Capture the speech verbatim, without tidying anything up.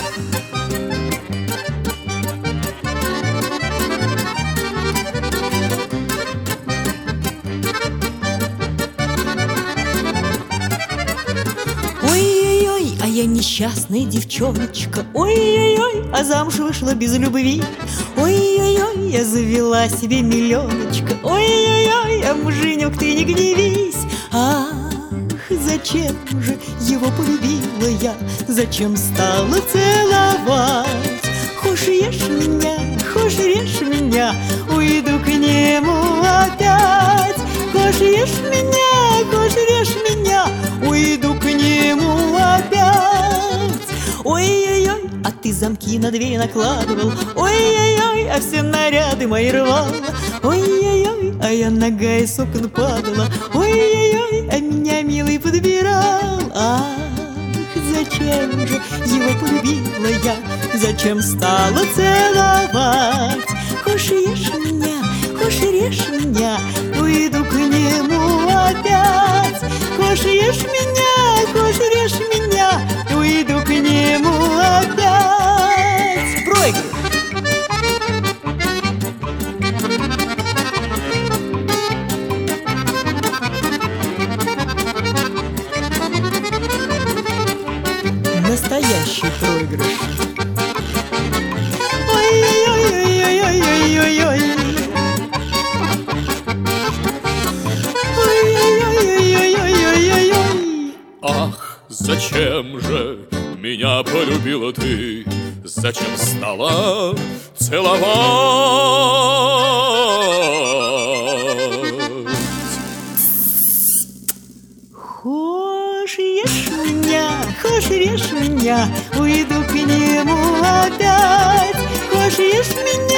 Ой-ой-ой, а я несчастная девчоночка. Ой-ой-ой, а замуж вышла без любви. Ой-ой-ой, я завела себе миллионочка. Ой-ой-ой, а муженек, ты не гневись. Ах, зачем же его полюбила я? Зачем стала целовать? Хошь ешь меня, хошь режь меня, уйду к нему опять. Хошь ешь меня, хошь режь меня, уйду к нему опять. Ой-ой-ой, а ты замки на дверь накладывал. Ой-ой-ой, а все наряды мои рвал. Ой-ой-ой, а я нога из окон падала. Ой-ой-ой, а меня милый подбирал. Ах, зачем же его полюбила я? Зачем стала целовать? Хошь ешь меня, хошь режь меня, уйду к нему опять. Хошь ешь меня, хошь режь меня, уйду к нему опять. Проигрыш! Настоящий проигрыш. Ой-ой-ой-ой-ой-ой-ой-ой. Ой-ой-ой-ой-ой-ой-ой. Ах, зачем же меня полюбила ты? Зачем стала целовать? Хошь ешь меня, хошь режь меня, уйду к нему опять. Хошь ешь меня,